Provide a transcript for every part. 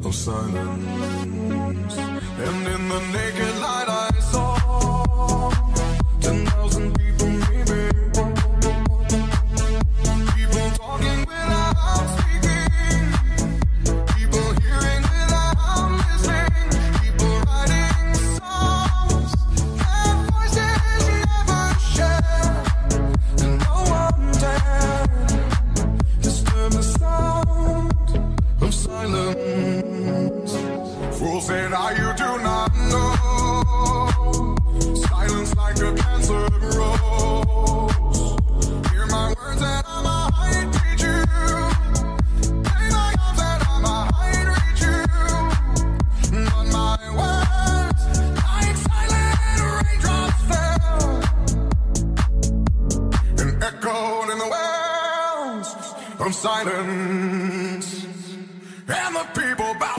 of silence. And in the naked light I saw 10,000 people maybe, people talking without speaking, people hearing without listening, people writing songs their voices never shared, and no one dared disturb the sound of silence. Fools say now you do not know, silence like a cancer grows. Hear my words and I might teach you, play my arms and I might reach you, but my words like silent raindrops fell and echoed in the wells of silence, and the people bow.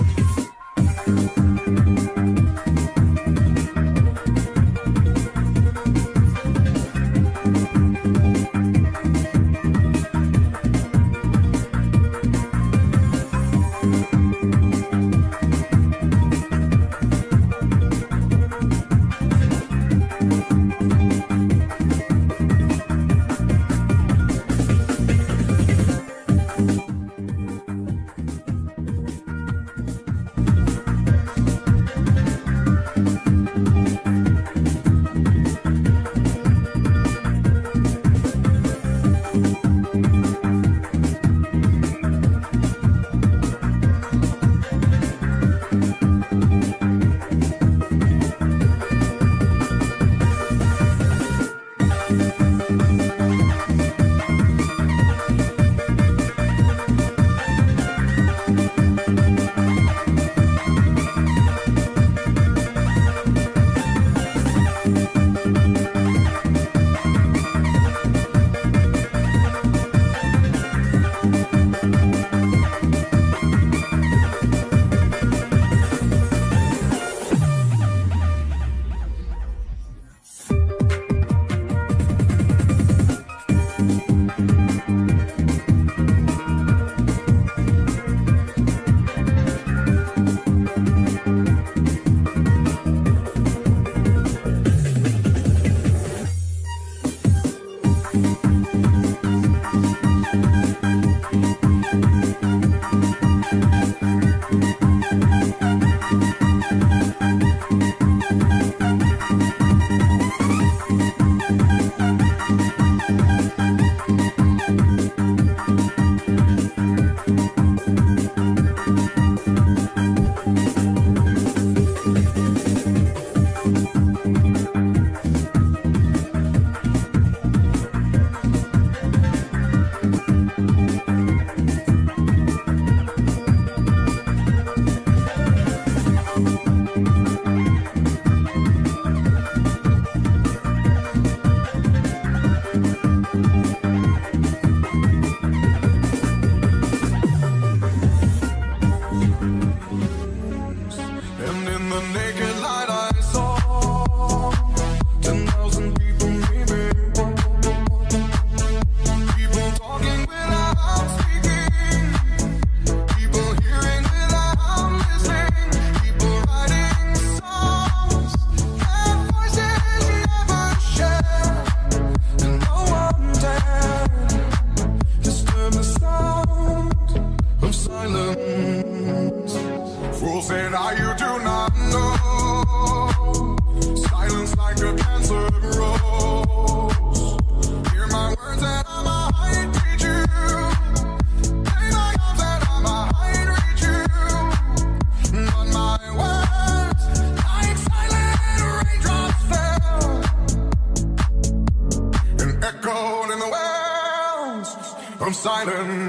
from silence.